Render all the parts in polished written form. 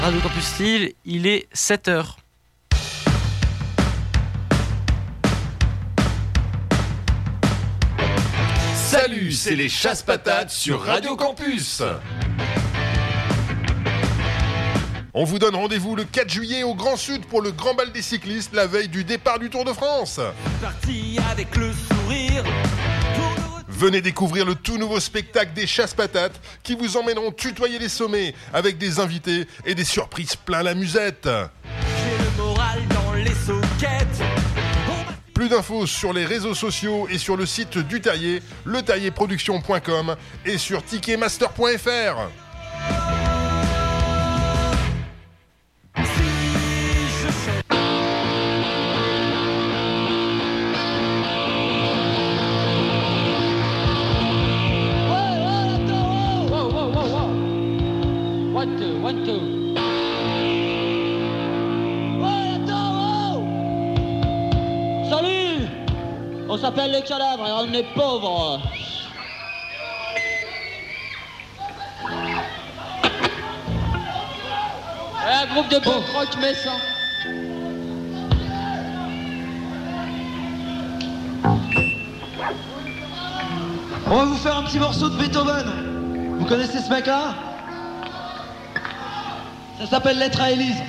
Radio Campus Lille, il est 7h. Salut, c'est les Chasse-Patates sur Radio Campus. On vous donne rendez-vous le 4 juillet au Grand Sud pour le Grand Bal des cyclistes, la veille du départ du Tour de France. Parti avec le sourire. Venez découvrir le tout nouveau spectacle des Chasse-Patates qui vous emmèneront tutoyer les sommets avec des invités et des surprises plein la musette. J'ai le moral dans les soquettes. Plus d'infos sur les réseaux sociaux et sur le site du Taillé, letailléproduction.com et sur ticketmaster.fr. One, two. Salut! On s'appelle les cadavres et on est pauvres. Un groupe de punk rock messin. On va vous faire un petit morceau de Beethoven. Vous connaissez ce mec-là? Ça s'appelle Lettre à Élise.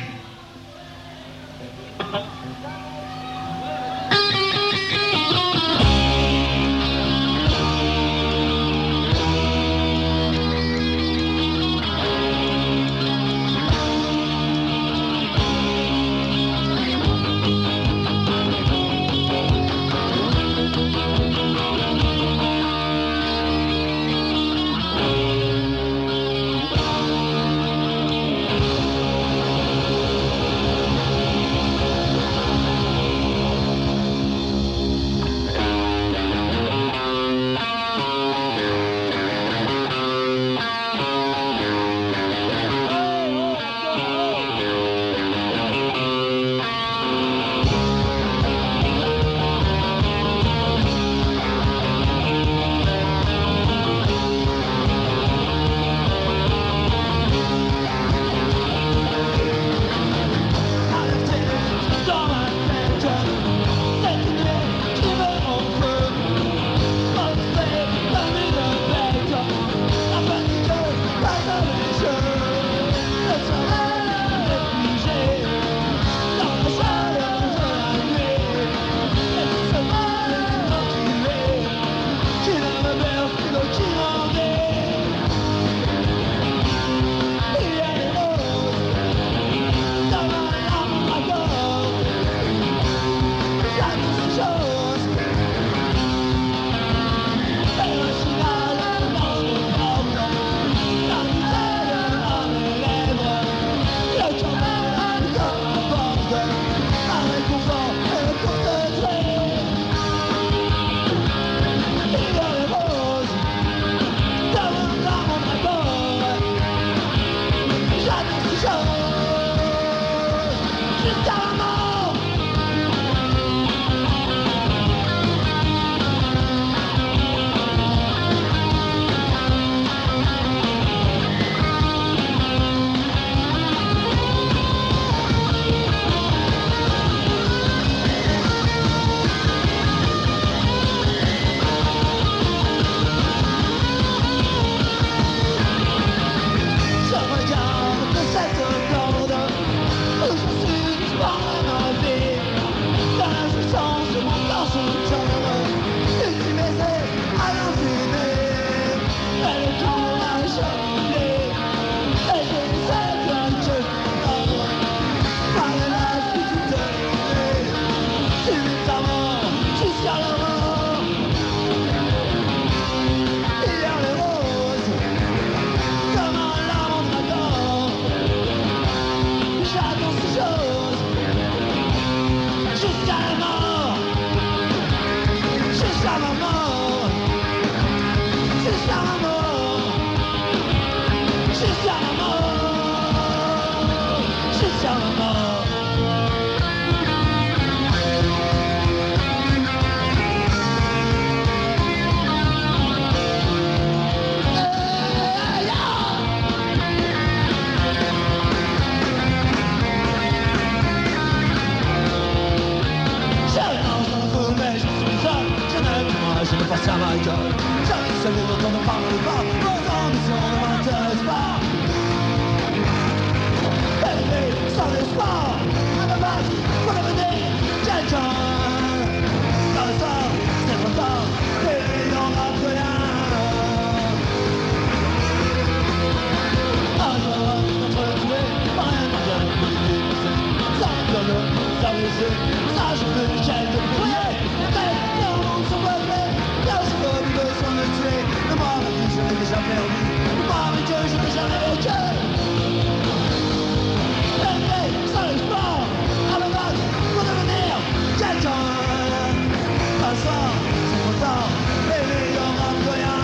gueule. Jamais ça vous quand on parle pas, vos ambitions ne m'intéressent pas. Élevé sans espoir, à la base, pour devenir quelqu'un. Dans le sort, c'est trop tard, et il n'y aura plus rien. Un jour, notre tué, rien de bien politique. Ça donne, ça laissé, ça je peux nickel de prier. Mais les mondes sont peuplés, bien sûr, nous besoin de tuer. Le moi avec qui je l'ai déjà perdu, le moi avec eux je n'ai jamais vécu. Élevé sans l'espoir, à la base, pour devenir quelqu'un. Un soir, c'est trop tard, et il n'y aura plus rien.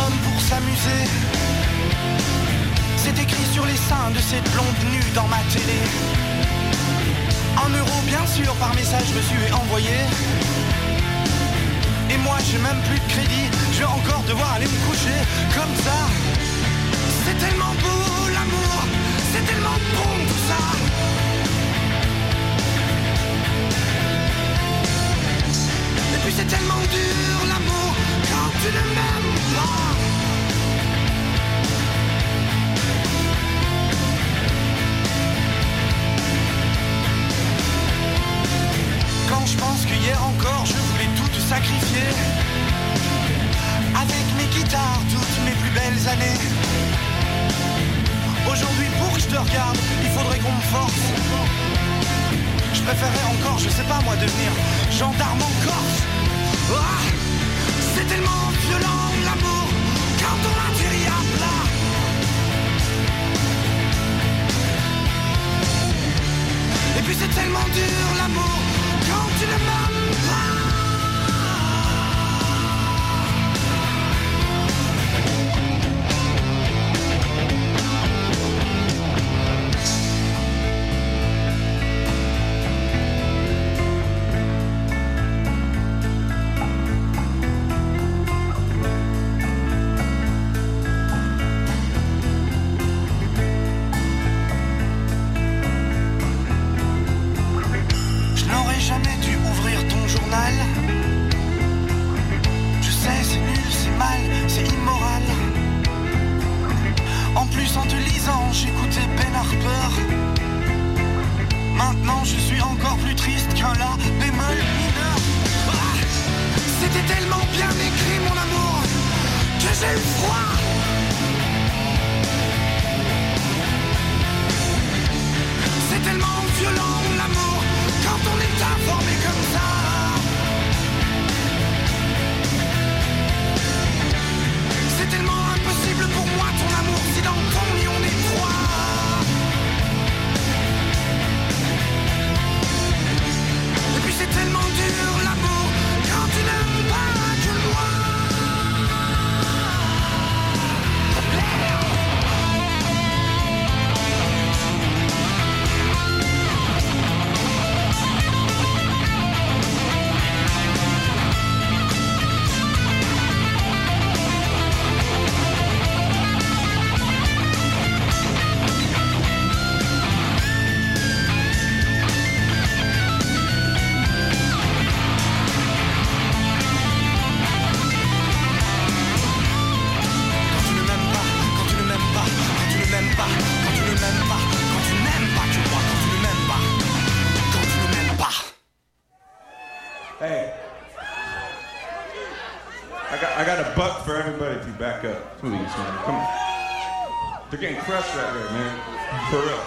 homme pour s'amuser. C'est écrit sur les seins de cette blonde nue dans ma télé. 1 euro bien sûr par message reçu et envoyé. Et moi j'ai même plus de crédit, je vais encore devoir aller me coucher comme ça. C'est tellement beau l'amour, c'est tellement bon tout ça. Et puis c'est tellement dur l'amour quand tu ne m'aimes pas. Quand je pense que hier encore je voulais tout te sacrifier, avec mes guitares, toutes mes plus belles années. Aujourd'hui pour que je te regarde, il faudrait qu'on me force. Je préférerais encore, je sais pas moi, devenir gendarme en Corse. Ah, c'est tellement violent l'amour quand on atterrit à plat. Et puis c'est tellement dur l'amour quand tu ne m'aimes pas. J'écoutais Ben Harper. Maintenant je suis encore plus triste qu'un la bémol mineur. Ah, c'était tellement bien écrit mon amour que j'ai eu froid. C'est tellement violent l'amour quand on est informé comme ça. C'est tellement impossible pour moi ton amour si dans ton lit on est trois. Et puis c'est tellement dur l'amour quand tu n'aimes pas que moi. Hey, I got a buck for everybody if you back up. Please, man. Come on. They're getting crushed right there, man. For real.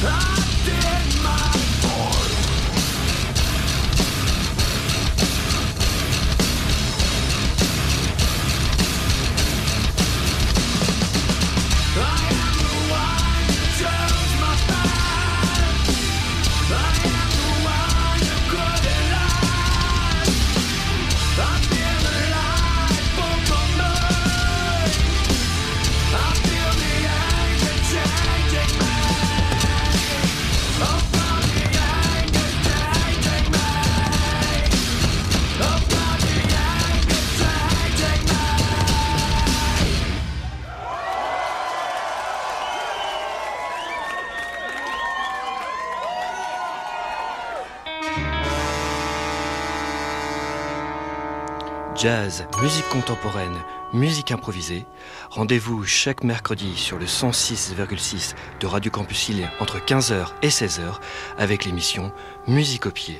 Jazz, musique contemporaine, musique improvisée. Rendez-vous chaque mercredi sur le 106,6 de Radio Campus Lille entre 15h et 16h avec l'émission Musique au pied.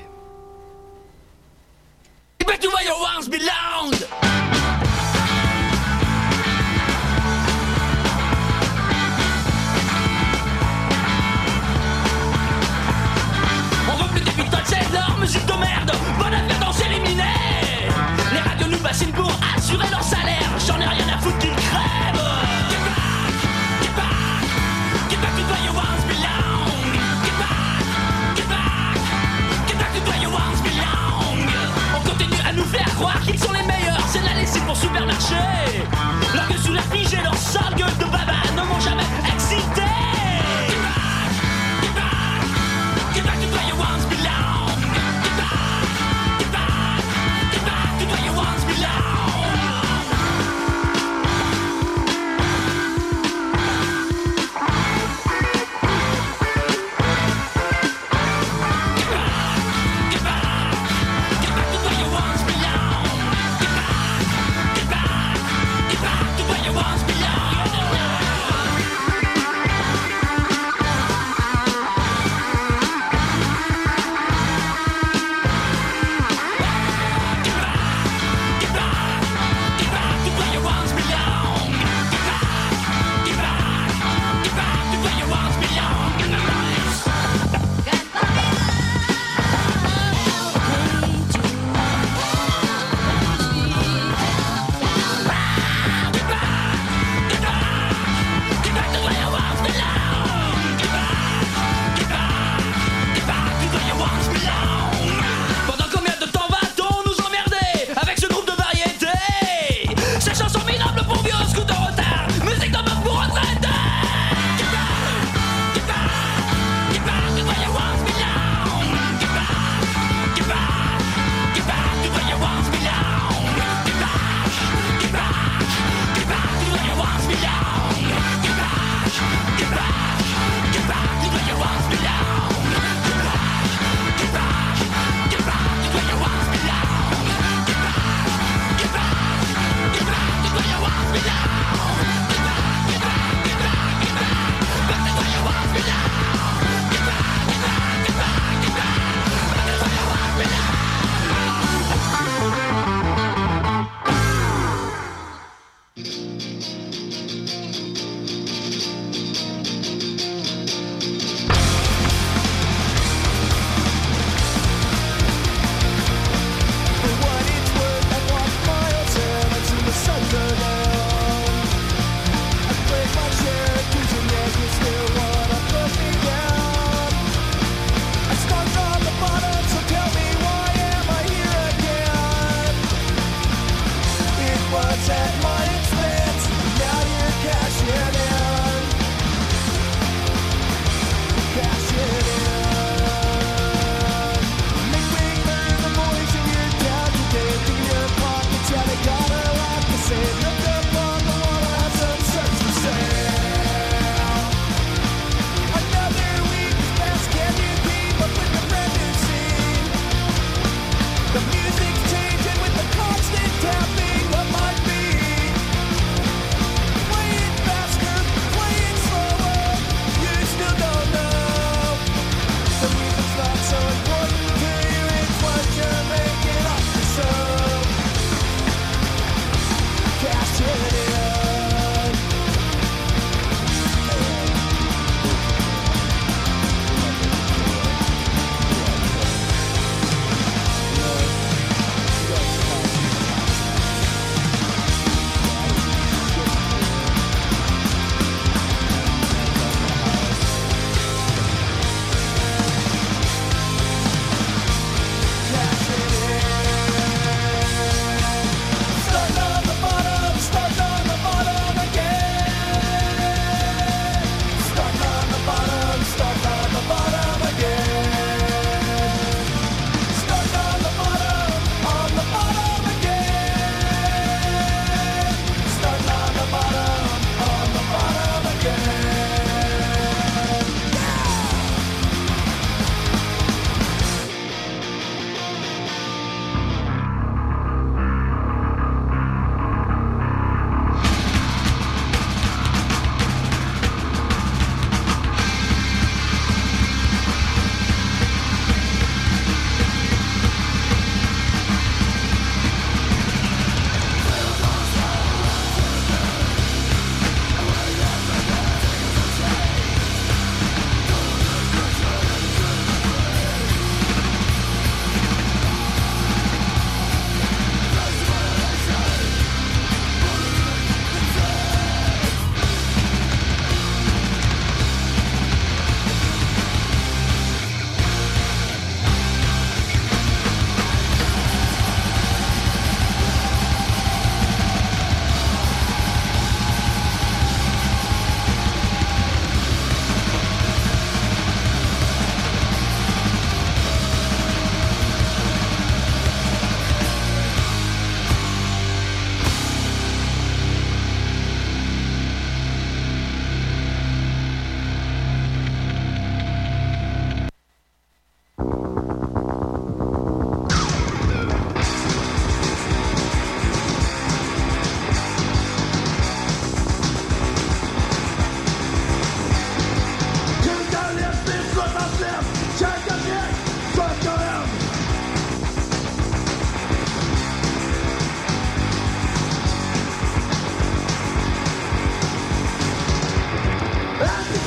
On veut plus des putains de cèdres, musique de merde, bonne affaire dans s'éliminer. Les radios nous bassinent pour assurer leur salaire. J'en ai rien à foutre qu'ils crèvent. Get back to where you once belong. Get back to where you once belong. On continue à nous faire croire qu'ils sont les meilleurs.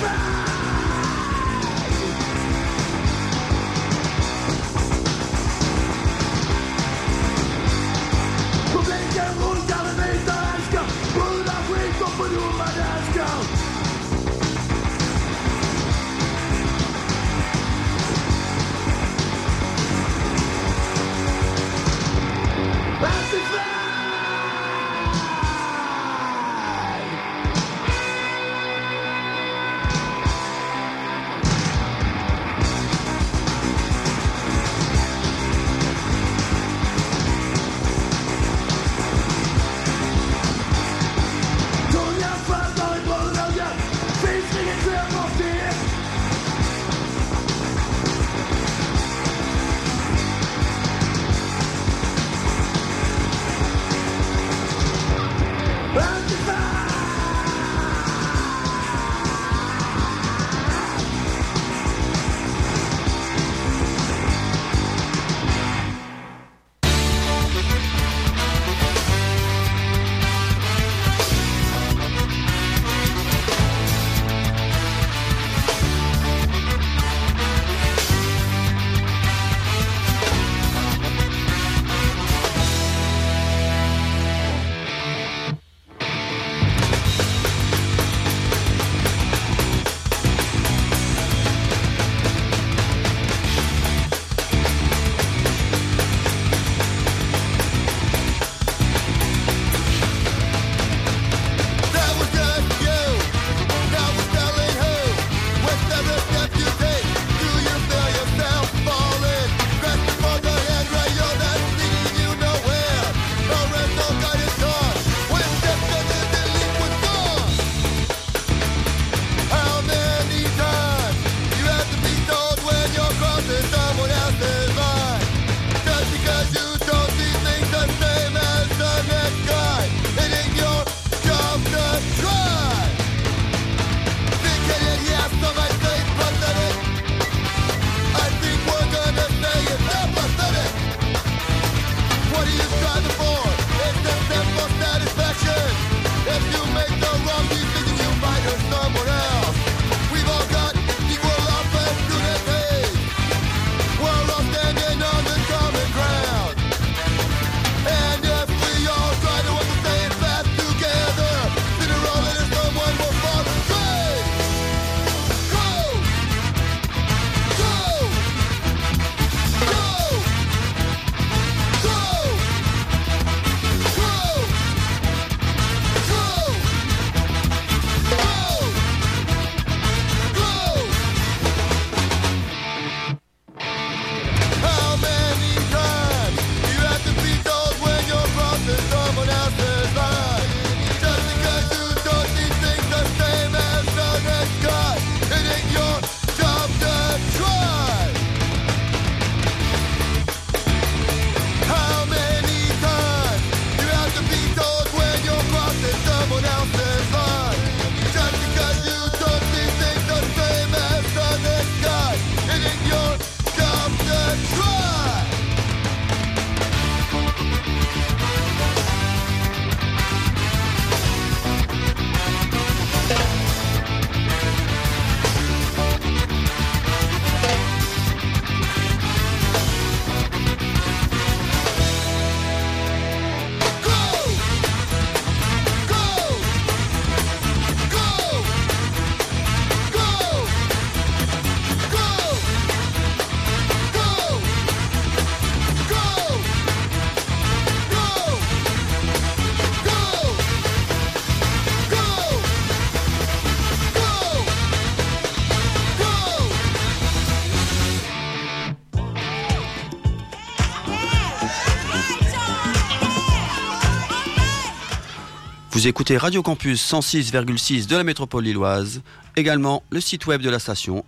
Vous écoutez Radio Campus 106,6 de la métropole lilloise, également le site web de la station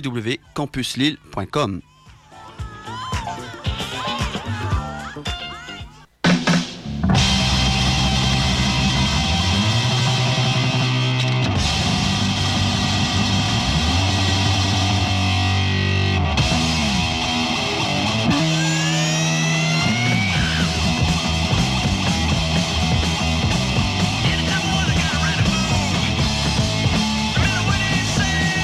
www.campuslille.com. Say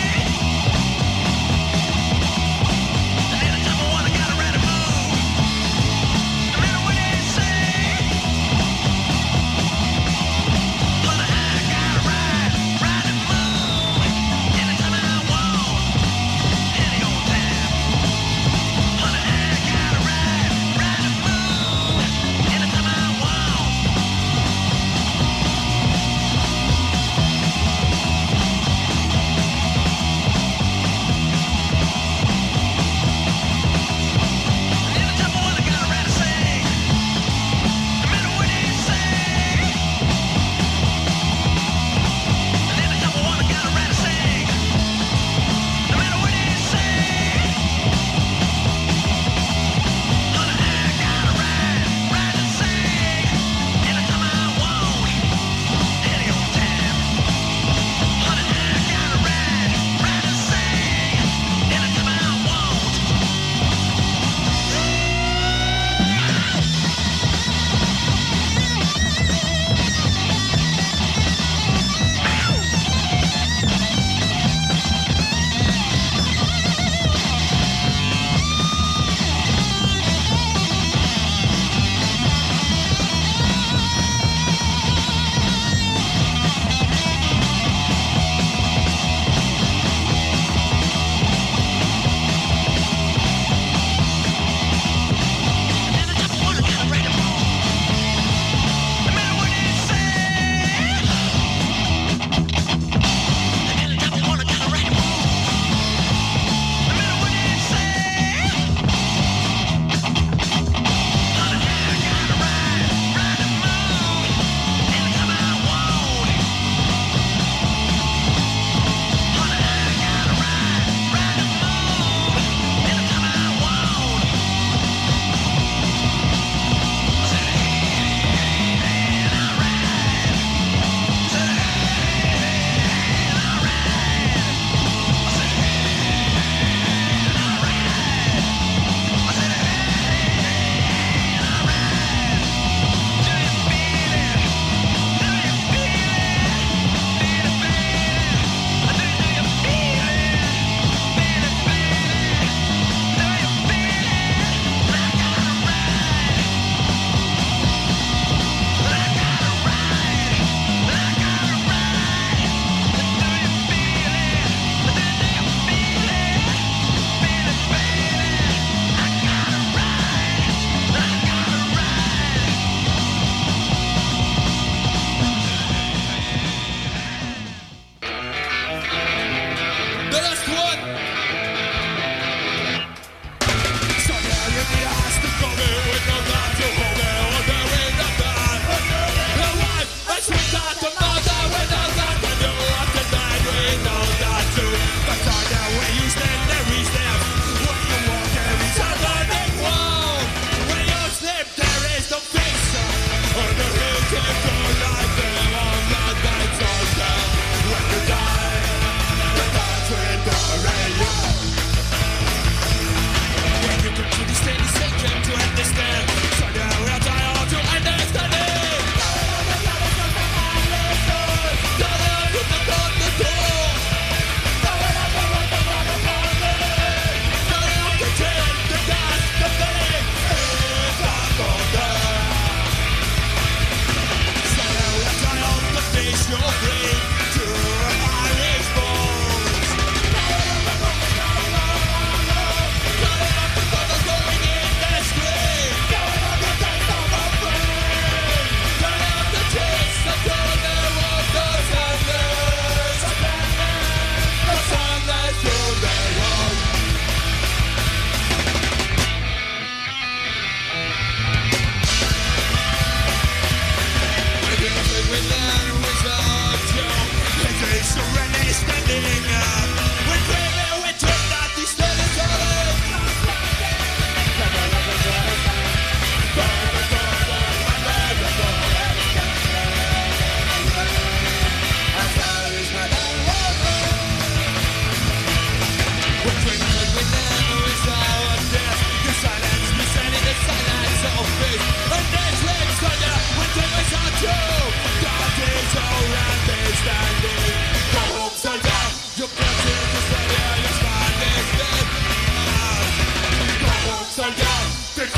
Thank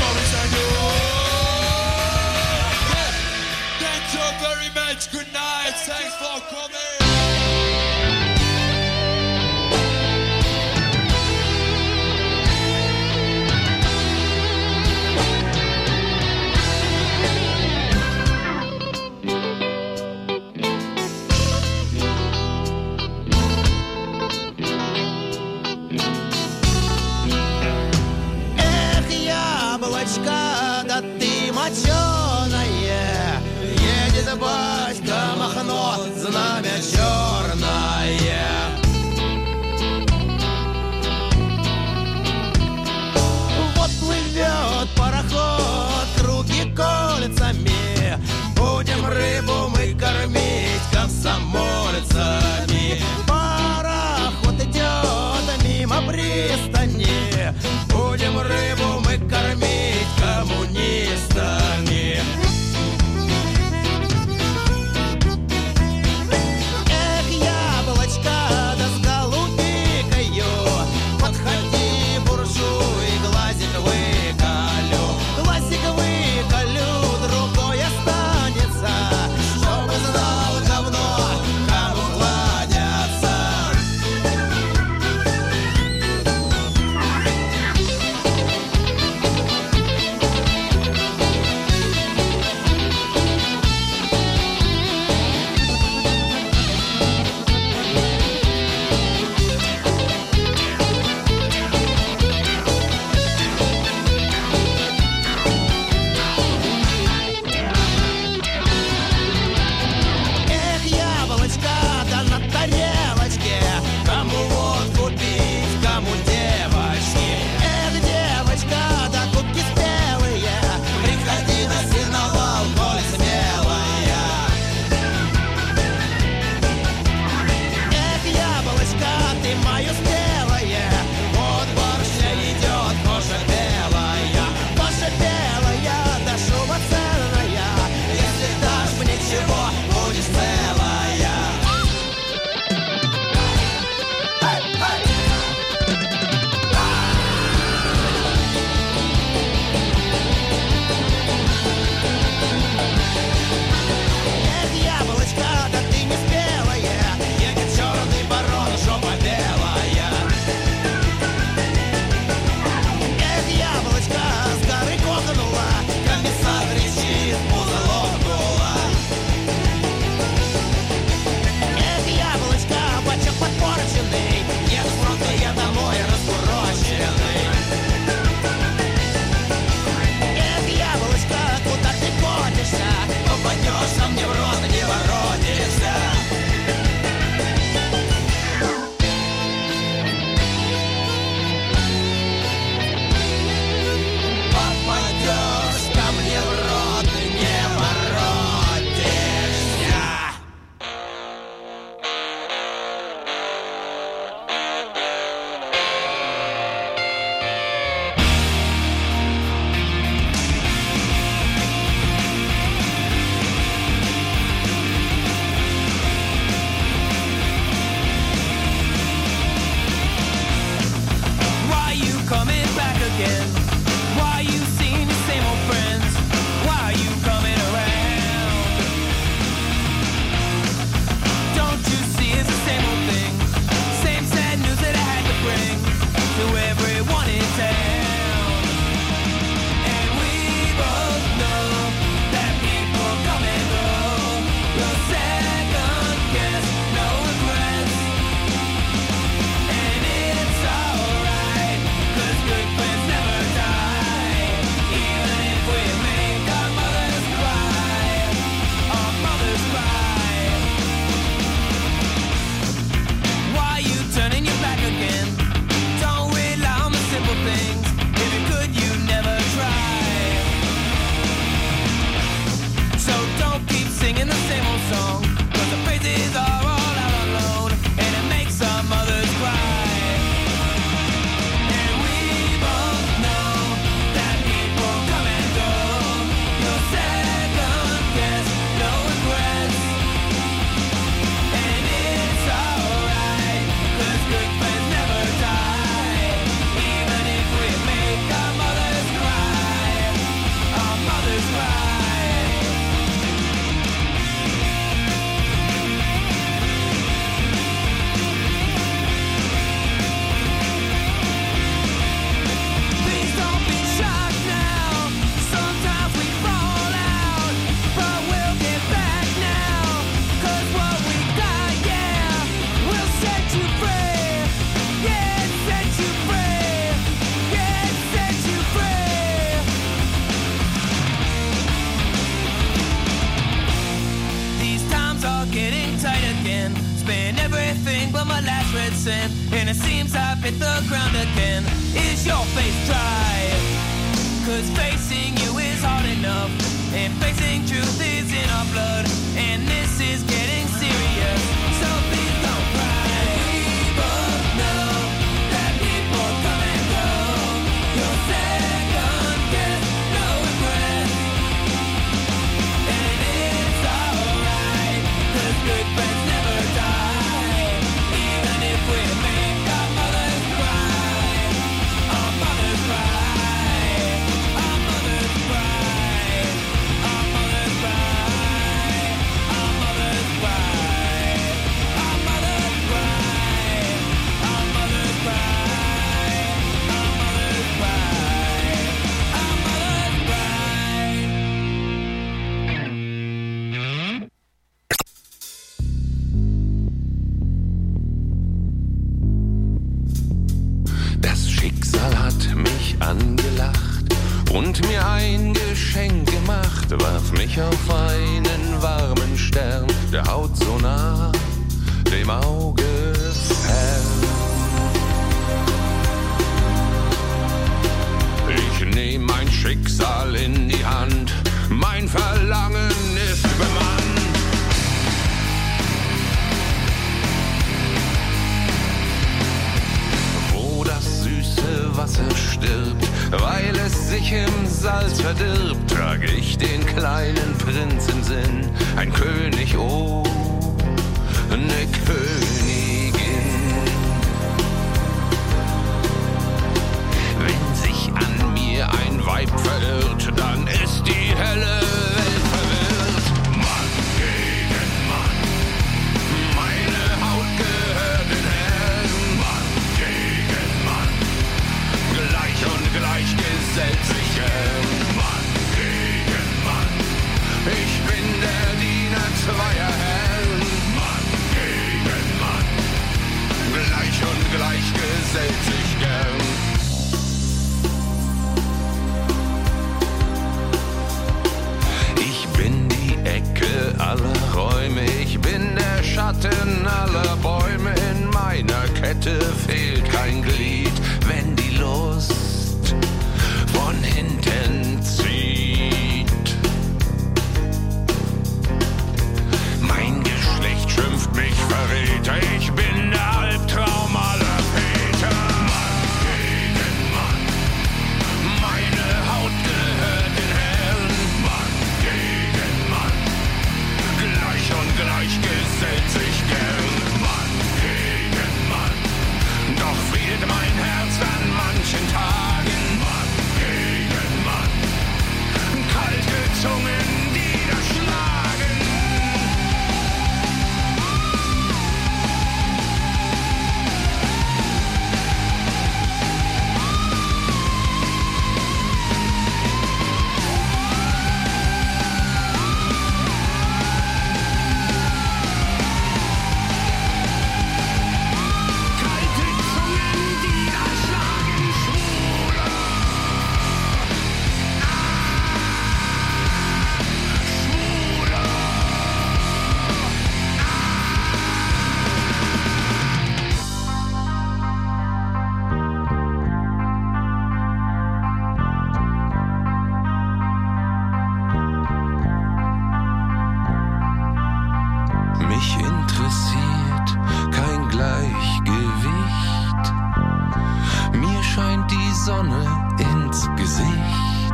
you very much. Good night. Thanks for coming. Да ты моченая, едет батька Махно за нами solid sand, and it seems I've hit the ground again. Is your face dry? 'Cause facing you is hard enough, and facing truth is in our blood, and this is getting serious, so please don't cry. We both know that people come and go, your second guess, no regret, and it's alright, 'cause good friends never die, even if we make our mothers cry, our mothers cry. Angelacht und mir ein Geschenk gemacht, warf mich auf einen warmen Stern, der Haut so nah, dem Auge fern. Ich nehm mein Schicksal in die Hand, mein Verlangen ist bemannt. Wasser stirbt, weil es sich im Salz verdirbt, trage ich den kleinen Prinz im Sinn, ein König, oh, eine Königin. Wenn sich an mir ein Weib verirrt, dann ist die helle Welt verwirrt. Mann gegen Mann, meine Haut gehört den Herren. Mann gegen Mann, gleich und gleich gesellt sich gern. Mann gegen Mann, ich bin der Diener zweier Herren. Mann gegen Mann, gleich und gleich gesellt sich gern. Ich bin die Ecke aller Räume, ich bin der Schatten aller Bäume. In meiner Kette fehlt kein Glied, wenn die Lust von hinten zieht. Mein Geschlecht schimpft mich Verräter, ich bin der Albtraum aller Väter. Mann gegen Mann, meine Haut gehört den Herren. Mann gegen Mann, gleich und gleich gesellt sich gern. Mann gegen Mann, doch friert mein Herz an manchen Tagen. Mann gegen Mann, kalte Zungen, die da schlagen. Kalte Zungen, die da schlagen. Schwuler, Schwuler. Mich interessiert kein Gleichgewicht. Mir scheint die Sonne ins Gesicht.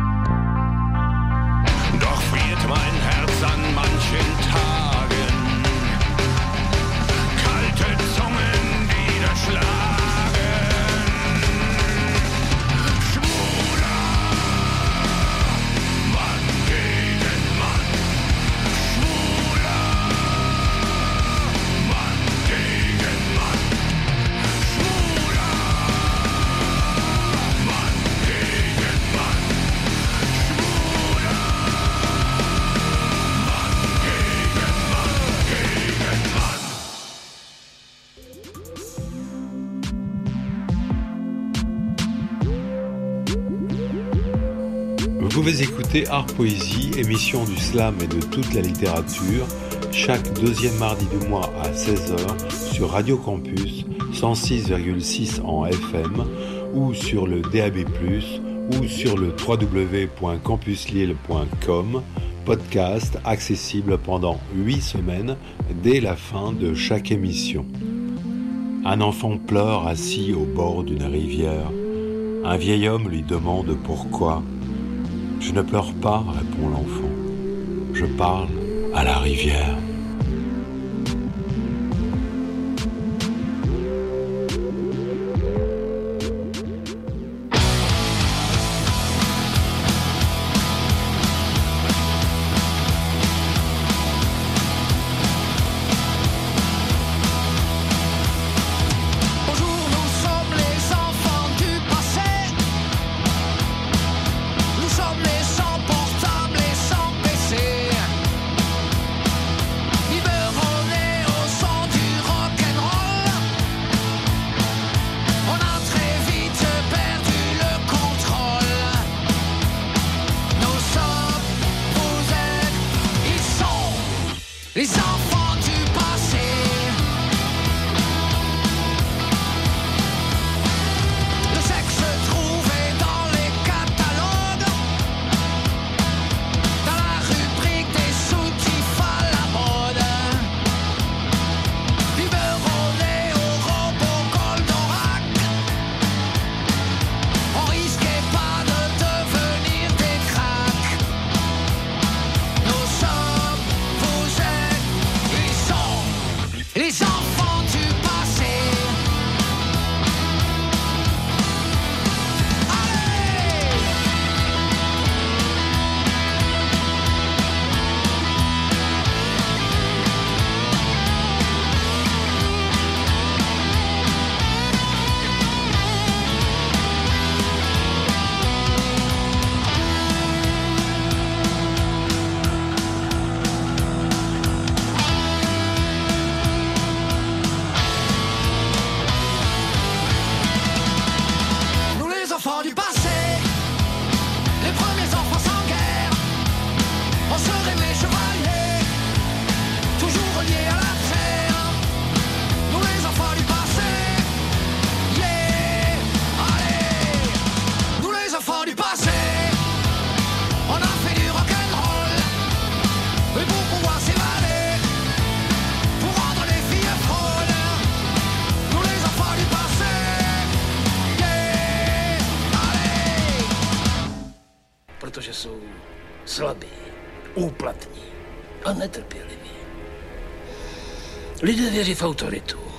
Doch friert mein Herz an manchen Tagen. Kalte Zungen, die da schlagen. Schwuler, Mann gegen Mann. Schwuler, Mann gegen Mann. Schwuler, Mann gegen Mann. Schwuler, Mann gegen Mann. Vous pouvez écouter Art Poésie, émission du slam et de toute la littérature, chaque deuxième mardi du mois à 16h sur Radio Campus 106,6 en FM ou sur le DAB+, ou sur le www.campuslille.com, podcast accessible pendant 8 semaines dès la fin de chaque émission. Un enfant pleure assis au bord d'une rivière. Un vieil homme lui demande pourquoi. « Je ne pleure pas, répond l'enfant. Je parle à la rivière. » Protože jsou slabí, úplatní a netrpěliví. Lidé věří v autoritu.